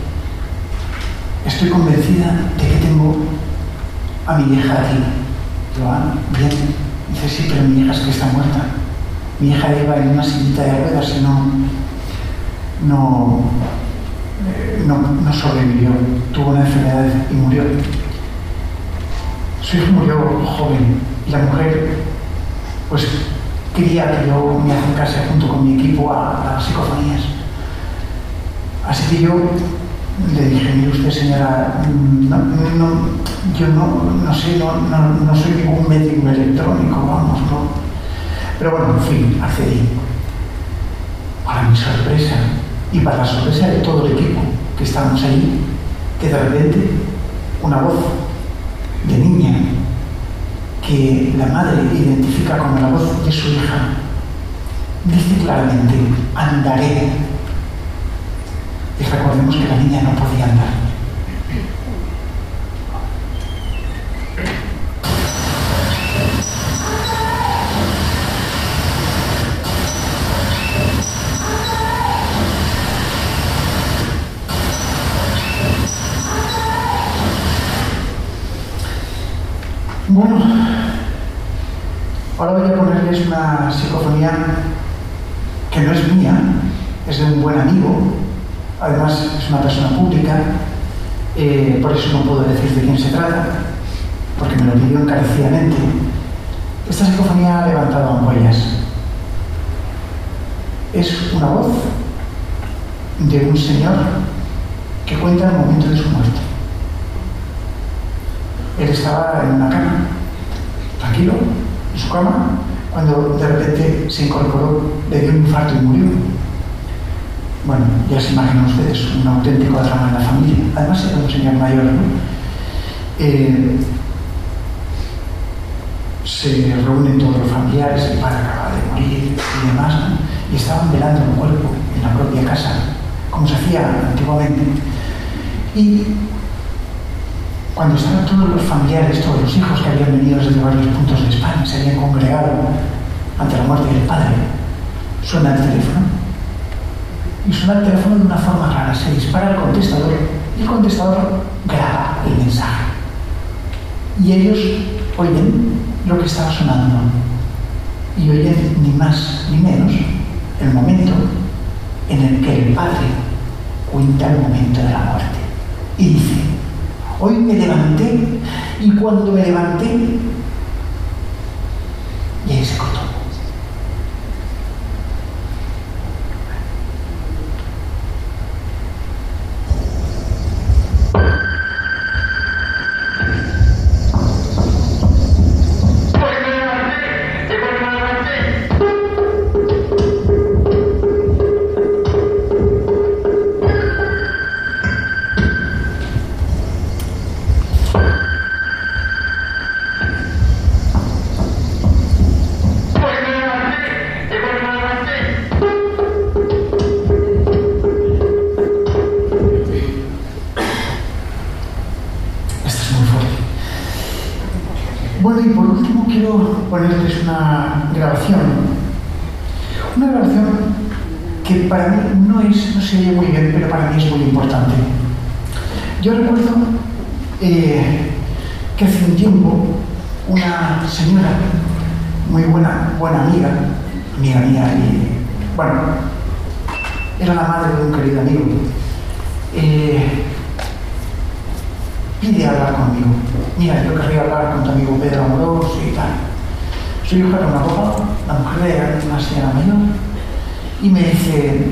[SPEAKER 1] estoy convencida de que tengo a mi hija aquí. Digo, ah, bien. Dice, sí, pero mi hija es que está muerta. Mi hija iba en una sillita de ruedas y no no sobrevivió, tuvo una enfermedad y murió. Su hijo murió joven y la mujer pues quería que yo me acercase junto con mi equipo a las psicofonías. Así que yo le dije, mire usted, señora, yo no sé, no soy ningún médico electrónico, vamos, no. Pero bueno, en fin, accedí. Para mi sorpresa y para la sorpresa de todo el equipo que estábamos ahí, que de repente una voz de niña que la madre identifica como la voz de su hija dice claramente, andaré. Y recordemos que la niña no podía andar. Bueno, ahora voy a ponerles una psicofonía que no es mía, es de un buen amigo, además es una persona pública, por eso no puedo decir de quién se trata, porque me lo pidió encarecidamente. Esta psicofonía ha levantado ampollas. Es una voz de un señor que cuenta el momento de su muerte. Él estaba en una cama, tranquilo, en su cama, cuando de repente se incorporó, le dio un infarto y murió. Bueno, ya se imaginan ustedes, un auténtico drama en la familia. Además era un señor mayor, ¿no? Se reúnen todos los familiares, el padre acaba de morir y demás, ¿no? Y estaban velando el cuerpo en la propia casa, como se hacía antiguamente. Y cuando estaban todos los familiares, todos los hijos que habían venido desde varios puntos de España, se habían congregado ante la muerte del padre, suena el teléfono. Y suena el teléfono de una forma rara, se dispara el contestador y el contestador graba el mensaje. Y ellos oyen lo que estaba sonando y oyen ni más ni menos el momento en el que el padre cuenta el momento de la muerte. Y dice, hoy me levanté y cuando me levanté, y ahí se cortó. Bueno, y por último quiero ponerles una grabación que para mí no se oye muy bien, pero para mí es muy importante. Yo recuerdo que hace un tiempo una señora muy buena amiga mía, y bueno, era la madre de un querido amigo, pide hablar conmigo. Mira, yo querría hablar con tu amigo Pedro Amorós y tal. Su hijo era una abogada, la mujer era una señora mayor, y me dice,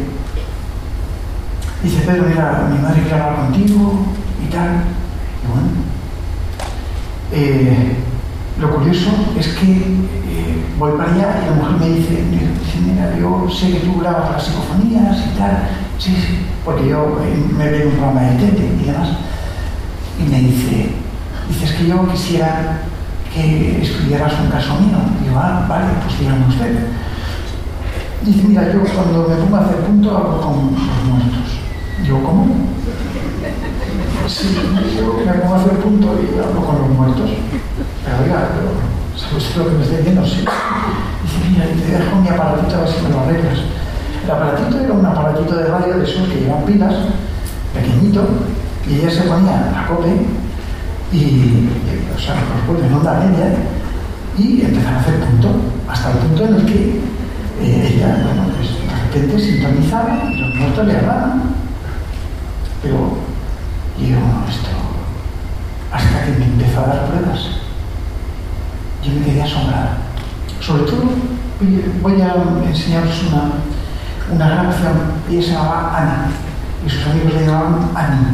[SPEAKER 1] Pedro, mira, mi madre quiere hablar contigo y tal. Y bueno, lo curioso es que voy para allá y la mujer me dice, mira, yo sé que tú grabas las psicofonías y tal. Sí, porque yo me veo en un programa de tele y demás. Y me dice, es que yo quisiera que estudiaras un caso mío. Digo, vale, pues dígame usted. Dice, mira, yo cuando me pongo a hacer punto hablo con los muertos. Digo, ¿cómo? Sí, yo me pongo a hacer punto y hablo con los muertos. Pero oiga, ¿sabes lo que me está diciendo? Sí. Dice, mira, te dejo mi aparatito a ver si me lo arreglas. El aparatito era un aparatito de radio de esos que llevan pilas, pequeñito, y ella se ponía la cope o sea, los puestos en onda media y empezaba a hacer punto, hasta el punto en el que ella, bueno, pues de repente sintonizaba y los muertos le hablaban. Pero yo, hasta que me empezó a dar pruebas, yo me quedé asombrada. Sobre todo, voy a enseñaros una grabación. Ella se llamaba Ana y sus amigos le llamaban Ani.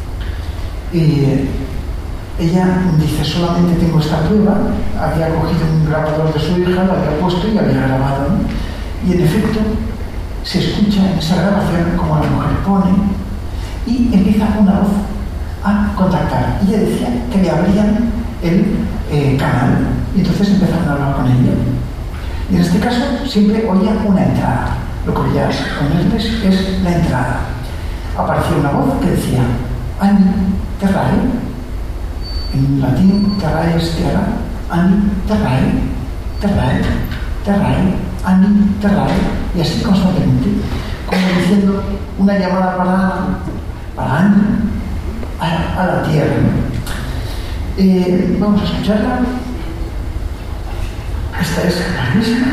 [SPEAKER 1] Ella dice: solamente tengo esta prueba. Había cogido un grabador de su hija, lo había puesto y había grabado, ¿no? Y en efecto se escucha en esa grabación como la mujer pone y empieza una voz a contactar. Y ella decía que le abrían el canal y entonces empezaron a hablar con ella. Y en este caso siempre oía una entrada. Lo que oía con él es la entrada. Apareció una voz que decía: Ani terrae. En latín terrae es tierra. Ani terrae, terrae, terrae, Ani terrae. Y así constantemente, como diciendo una llamada para Ani a la tierra. Vamos a escucharla. Esta es la misma.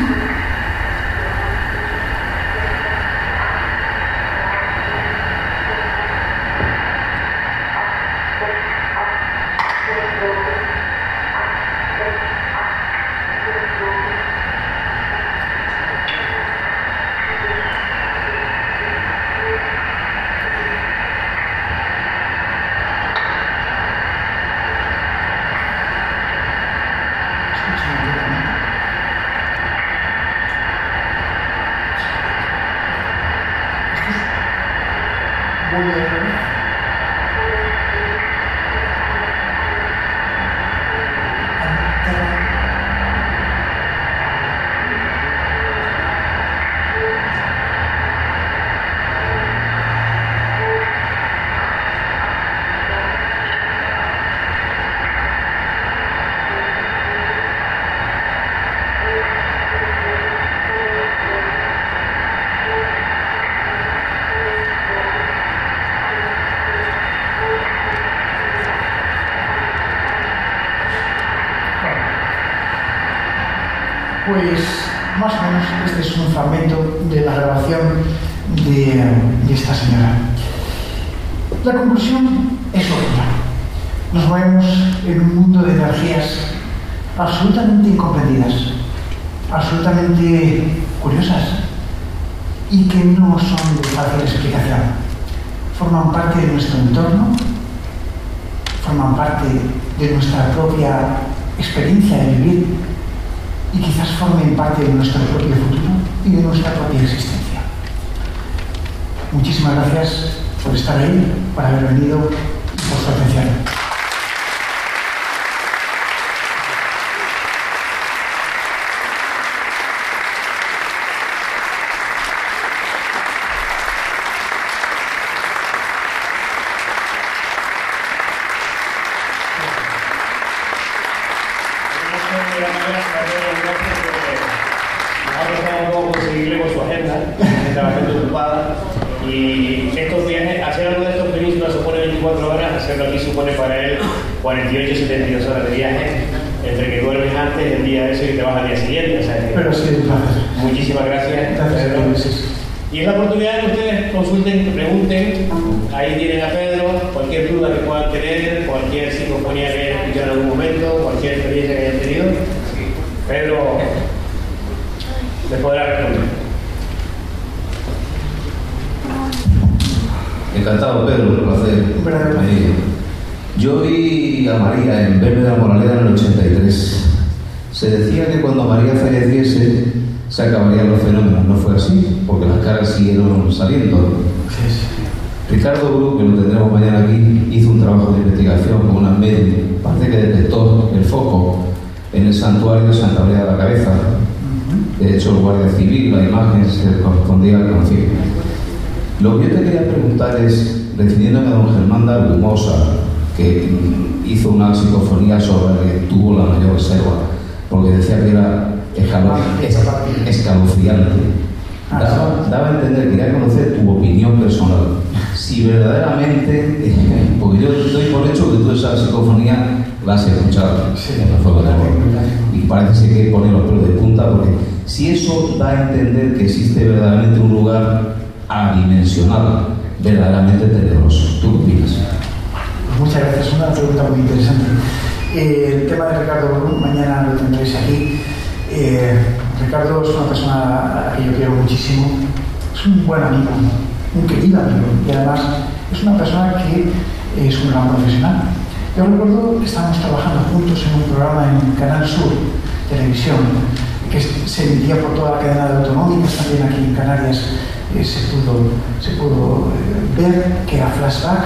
[SPEAKER 1] Pues más o menos este es un fragmento de la grabación de esta señora. La conclusión es obvia. Nos movemos en un mundo de energías absolutamente incomprendidas, absolutamente curiosas y que no son de fácil explicación. Forman parte de nuestro entorno, forman parte de nuestra propia experiencia de vivir y quizás formen parte de nuestro propio futuro y de nuestra propia existencia. Muchísimas gracias por estar ahí, por haber venido y por su atención.
[SPEAKER 7] Y estos viajes, hacer algo de estos películas supone 24 horas, hacerlo aquí supone para él 48, 72 horas de viaje, entre que duermes antes del día ese y te vas al día siguiente. O sea,
[SPEAKER 1] pero sí, gracias.
[SPEAKER 7] Muchísimas gracias.
[SPEAKER 1] Gracias.
[SPEAKER 7] Y es la oportunidad que ustedes consulten, pregunten. Ahí tienen a Pedro, cualquier duda que puedan tener, cualquier psicofonía que hayan escuchado en algún momento, cualquier experiencia que hayan tenido. Pedro les podrá responder.
[SPEAKER 8] Encantado, Pedro, un placer. Yo vi a María en Verme de la Moralidad en el 83. Se decía que cuando María falleciese se acabarían los fenómenos. No fue así, porque las caras siguieron saliendo. Ricardo Bru, que lo tendremos mañana aquí, hizo un trabajo de investigación con una medium. Parece que detectó el foco en el santuario de Santa María de la Cabeza. De hecho, el guardia civil, la imagen se correspondía al concilio. Lo que yo te quería preguntar es, refiriéndome a don Germán Dargumosa, que hizo una psicofonía sobre el que tuvo la mayor reserva, porque decía que era escalofriante. Daba a entender, quería conocer tu opinión personal. Si verdaderamente, porque yo doy por hecho que tú esa psicofonía la has escuchado, y parece que hay que poner los pelos de punta, porque si eso da a entender que existe verdaderamente un lugar adimensional verdaderamente tenebroso. ¿Tú qué opinas?
[SPEAKER 1] Pues muchas gracias, una pregunta muy interesante. El tema de Ricardo Brum, mañana lo tendréis aquí. Ricardo es una persona a la que yo quiero muchísimo, es un buen amigo, un querido amigo, y además es una persona que es un gran profesional. Yo recuerdo que estábamos trabajando juntos en un programa en Canal Sur Televisión, que se emitía por toda la cadena de autonómicas, también aquí en Canarias se pudo ver, que era Flashback,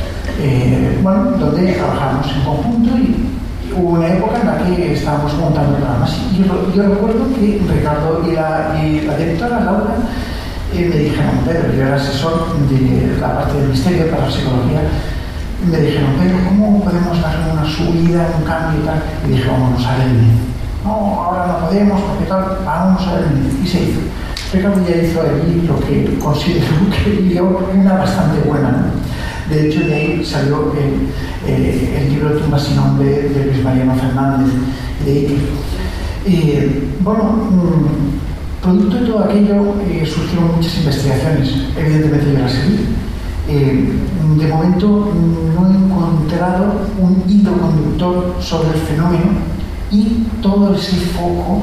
[SPEAKER 1] donde trabajamos en conjunto y hubo una época en la que estábamos montando programas. Yo recuerdo que Ricardo y la directora Laura me dijeron, Pedro, yo era asesor de la parte de misterio para la psicología, me dijeron, Pedro, ¿cómo podemos darle una subida, un cambio y tal? Y dije, vámonos a Elmi. No, ahora no podemos, porque tal, vamos a Elmi. Y se hizo. Ricardo ya hizo allí lo que consideró que era bastante buena, ¿no? De hecho, de ahí salió el libro Tumba sin nombre de Luis Mariano Fernández de Iker. Producto de todo aquello surgieron muchas investigaciones. Evidentemente yo las seguí. De momento no he encontrado un hilo conductor sobre el fenómeno y todo ese foco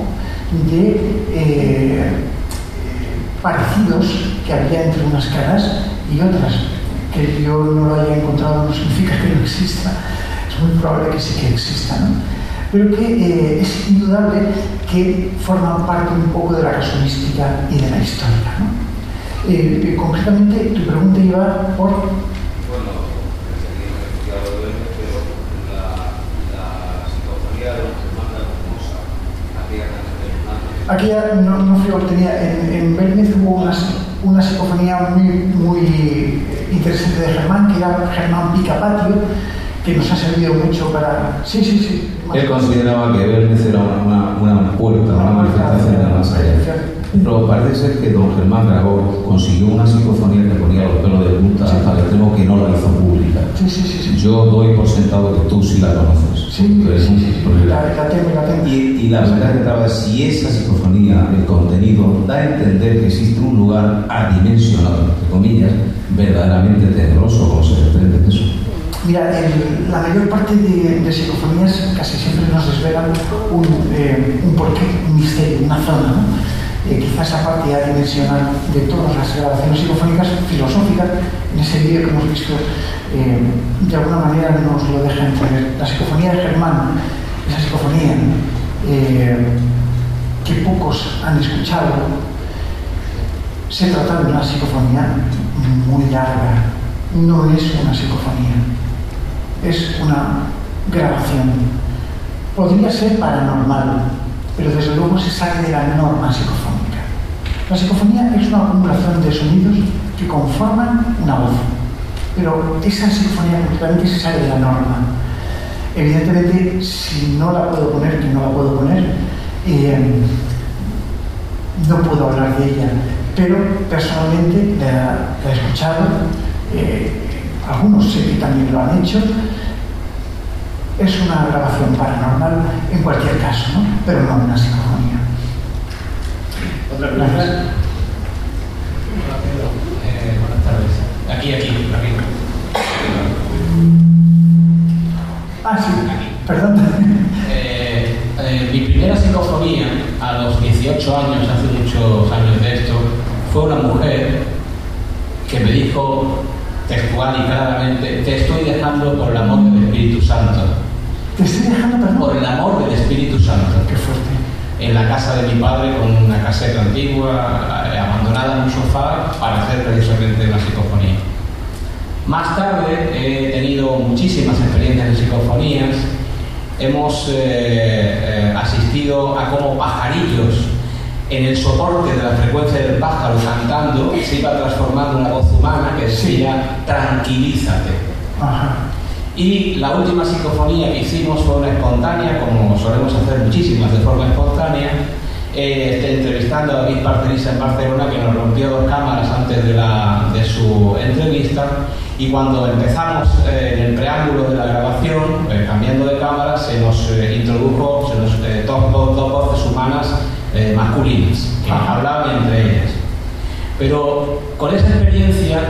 [SPEAKER 1] de parecidos que había entre unas caras y otras. Que yo no lo haya encontrado no significa que no exista, es muy probable que sí que exista, ¿no? Pero que es indudable que forman parte un poco de la casuística y de la historia, ¿no? Concretamente, tu pregunta iba por...
[SPEAKER 9] Bueno, sería investigado de él, pero la psicofonía de los hermanos famosa, aquella canción de
[SPEAKER 1] Aquella no fue obtenida. En Belmez hubo una psicofonía muy interesante de Germán, que era Germán Picapatio, que nos ha servido mucho para... Sí.
[SPEAKER 8] Él consideraba que Belmez era una puerta, una manifestación de la más allá. Pero parece ser que don Germán Dragó consiguió una psicofonía que ponía los pelos de punta hasta el extremo que no la hizo pública.
[SPEAKER 1] Sí.
[SPEAKER 8] Yo doy por sentado que tú sí la conoces.
[SPEAKER 1] Sí. La tengo.
[SPEAKER 8] Y la verdad que estaba, si esa psicofonía, el contenido, da a entender que existe un lugar adimensionado, entre comillas, verdaderamente tenebroso, como se desprende de eso.
[SPEAKER 1] Mira, la mayor parte de psicofonías casi siempre nos desvelan un porqué, un misterio, una zona, ¿no? Quizás esa parte adimensional de todas las grabaciones psicofónicas filosóficas, en ese vídeo que hemos visto, de alguna manera nos lo deja entender. La psicofonía de Germán, esa psicofonía que pocos han escuchado, se trata de una psicofonía muy larga, no es una psicofonía, es una grabación. Podría ser paranormal, pero desde luego se sale de la norma psicofónica. La psicofonía es una acumulación de sonidos que conforman una voz, pero esa psicofonía completamente se sale de la norma. Evidentemente, si no la puedo poner, que no la puedo poner, no puedo hablar de ella, pero personalmente la he escuchado, algunos sé que también lo han hecho. Es una grabación paranormal en cualquier caso, ¿no? Pero no una psicofonía.
[SPEAKER 7] ¿Otra pregunta?
[SPEAKER 10] Buenas tardes. Aquí, rápido.
[SPEAKER 1] Sí, perdón.
[SPEAKER 10] Mi primera psicofonía, a los 18 años, hace muchos años de esto, fue una mujer que me dijo textual y claramente: te estoy dejando por el amor del Espíritu Santo.
[SPEAKER 1] ¿Te estoy dejando, perdón?
[SPEAKER 10] Por el amor del Espíritu Santo.
[SPEAKER 1] Qué fuerte.
[SPEAKER 10] En la casa de mi padre, con una caseta antigua, abandonada en un sofá, para hacer precisamente una psicofonía. Más tarde he tenido muchísimas experiencias en psicofonías. Hemos asistido a cómo pajarillos, en el soporte de la frecuencia del pájaro cantando, se iba transformando en una voz humana que decía: tranquilízate.
[SPEAKER 1] Ajá.
[SPEAKER 10] Y la última psicofonía que hicimos fue una espontánea, como solemos hacer muchísimas de forma espontánea, entrevistando a David Parcerisa en Barcelona, que nos rompió 2 cámaras antes de su entrevista, y cuando empezamos en el preámbulo de la grabación, cambiando de cámara, se nos introdujo dos voces humanas masculinas, que hablaban entre ellas. Pero con esa experiencia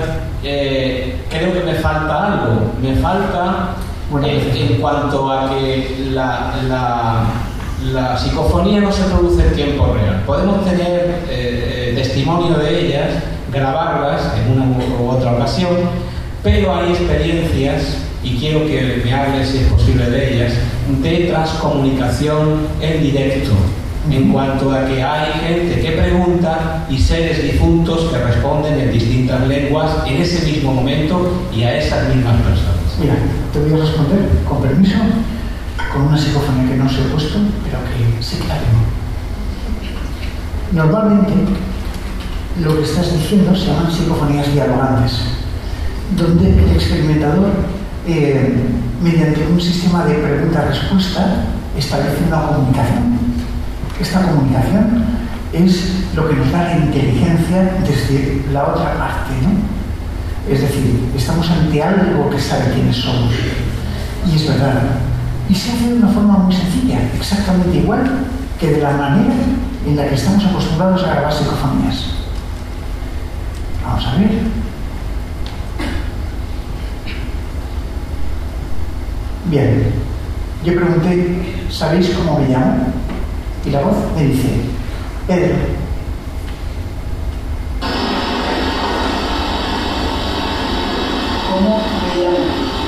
[SPEAKER 10] creo que me falta algo. Me falta en cuanto a que la psicofonía no se produce en tiempo real. Podemos tener testimonio de ellas, grabarlas en una u otra ocasión, pero hay experiencias, y quiero que me hables, si es posible, de ellas, de transcomunicación en directo, en cuanto a que hay gente que pregunta y seres difuntos que responden en distintas lenguas en ese mismo momento y a esas mismas personas.
[SPEAKER 1] Mira, te voy a responder, con permiso, con una psicofonía que no os he puesto, pero que sí que la tengo. Normalmente, lo que estás diciendo se llaman psicofonías dialogantes, donde el experimentador, mediante un sistema de pregunta-respuesta, establece una comunicación. Esta comunicación es lo que nos da la inteligencia desde la otra parte, ¿no? Es decir, estamos ante algo que sabe quiénes somos. Y es verdad. Y se hace de una forma muy sencilla, exactamente igual que de la manera en la que estamos acostumbrados a grabar psicofonías. Vamos a ver. Bien, yo pregunté, ¿sabéis cómo me llamo? Y la voz me dice, Pedro. ¿Cómo me llamo?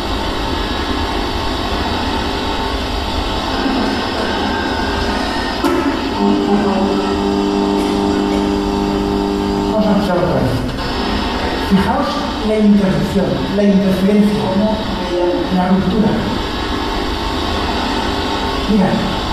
[SPEAKER 1] Vamos a escuchar otra vez. Fijaos la interrupción, la interferencia, ¿cómo me llamo? La ruptura. Mira.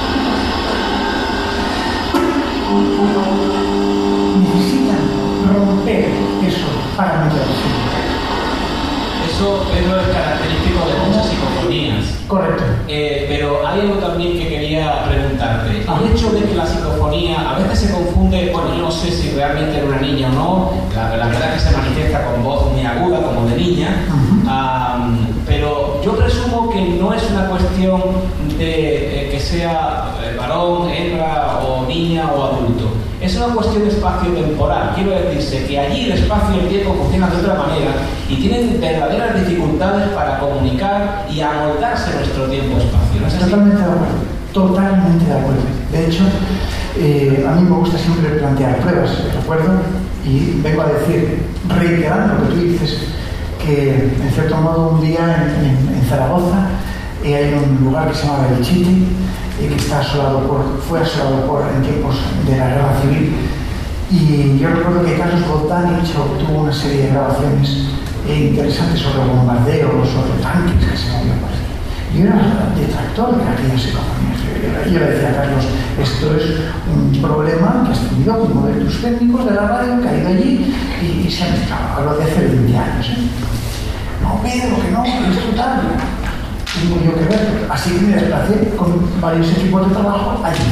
[SPEAKER 1] Necesitan romper eso para meterse.
[SPEAKER 10] Eso es característico de muchas psicofonías.
[SPEAKER 1] Correcto.
[SPEAKER 10] Pero hay algo también que quería preguntarte. El hecho de que la psicofonía a veces se confunde, bueno, yo no sé si realmente era una niña o no, la verdad es que se manifiesta con voz muy aguda, como de niña, pero yo presumo que no es una cuestión de que sea varón, hembra o niña o adulto. Es una cuestión de espacio-temporal. Quiero decirse que allí el espacio y el tiempo funcionan de otra manera y tienen verdaderas dificultades para comunicar y amoldarse nuestro tiempo-espacio. ¿No es así?
[SPEAKER 1] Totalmente de acuerdo. Totalmente de acuerdo. De hecho, a mí me gusta siempre plantear pruebas, ¿de acuerdo? Y vengo a decir, reiterando lo que tú dices, que en cierto modo un día en Zaragoza hay un lugar que se llama Belchite, que está fue asolado en tiempos de la guerra civil, y yo recuerdo que Carlos Bogdanich obtuvo una serie de grabaciones interesantes sobre bombardeos, sobre tanques que se movían por ahí. Yo era detractor de aquellas psicofonías. Yo le decía a Carlos, esto es un problema que has tenido con uno de tus técnicos de la radio que ha ido allí y se ha mezclado. Hablo de hace 20 años. No, Pedro, que no, que es total. Tengo yo que ver. Así que me desplacé con varios equipos de trabajo allí.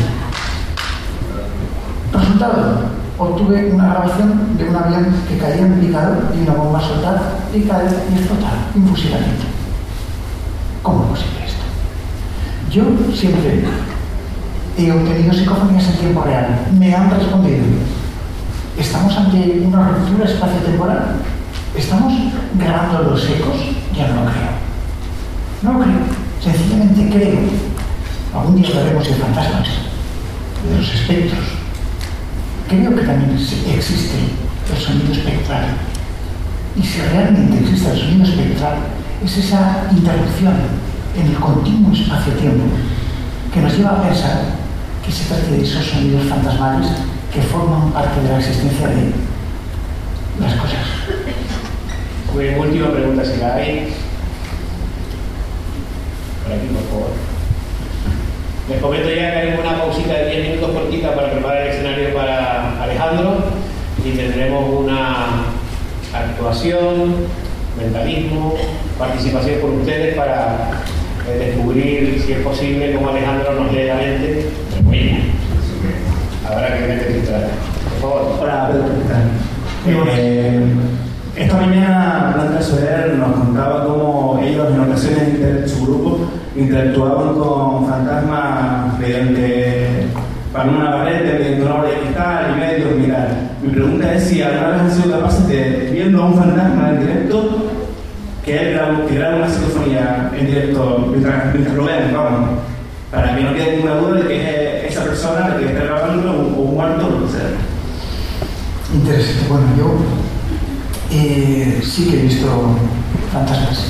[SPEAKER 1] Resultado, obtuve una grabación de un avión que caía en picado y una bomba soltada y cae y explotar, un fusilamiento. ¿Cómo es posible esto? Yo siempre he obtenido psicofonías en tiempo real. Me han respondido. ¿Estamos ante una ruptura espacio-temporal? ¿Estamos grabando los ecos? Ya no lo creo. No lo creo. Sencillamente creo. Algún día hablaremos de fantasmas, de los espectros. Creo que también existe el sonido espectral. Y si realmente existe el sonido espectral, es esa interrupción en el continuo espacio-tiempo que nos lleva a pensar que se trata de esos sonidos fantasmales que forman parte de la existencia de las cosas.
[SPEAKER 7] Última pregunta, si la hay. Por aquí, por favor. Les comento ya que hay una pausita de 10 minutos cortita para preparar el escenario para Alejandro y tendremos una actuación, mentalismo, participación por ustedes para descubrir, si es posible, cómo Alejandro nos lee la mente. Bueno, habrá que ver qué te trae. Por favor.
[SPEAKER 11] Hola, Pedro, ¿qué tal? Esta mañana Blanca Soler nos contaba cómo ellos en ocasiones su grupo interactuaban con fantasmas mediante para una pared, mediante una bola de cristal y medios mirar. Mi pregunta es si alguna vez han sido capaces de, viendo a un fantasma en directo, que grabe una psicofonía en directo mientras lo ven, vamos, para que no quede ninguna duda de que es esa persona la que está grabando o un muerto o lo que sea.
[SPEAKER 1] Interesante. Bueno, yo sí que he visto fantasmas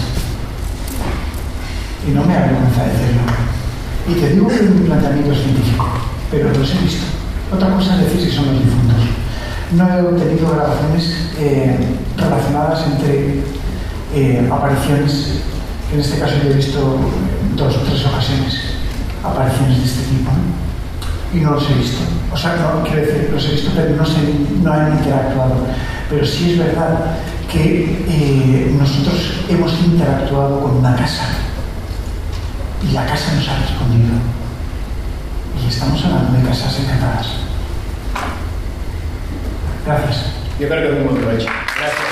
[SPEAKER 1] y no me avergüenza decirlo. Y te digo que es un planteamiento científico, pero los he visto. Otra cosa es decir si son los difuntos. No he tenido grabaciones relacionadas entre apariciones. En este caso yo he visto 2 o 3 ocasiones apariciones de este tipo, ¿no? Y no los he visto. O sea, no quiero decir, los he visto, pero no han interactuado. Pero sí es verdad que nosotros hemos interactuado con una casa y la casa nos ha respondido. Y estamos hablando de casas encantadas. Gracias.
[SPEAKER 7] Yo creo que es un buen provecho. Gracias.